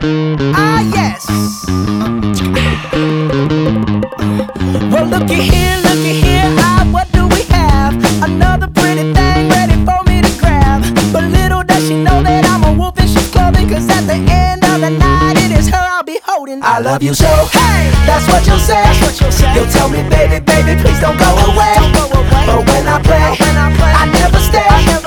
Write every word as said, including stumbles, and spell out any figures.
Ah, yes. Well, looky here, looky here. Ah, what do we have? Another pretty thing ready for me to grab. But little does she know that I'm a wolf in sheep's clothing. Cause at the end of the night, it is her I'll be holding. I love you so, hey, that's what you'll say. That's what you'll say. You'll tell me, baby, baby, please don't go away. Don't go away. But when I play, when I, play I never stay. I never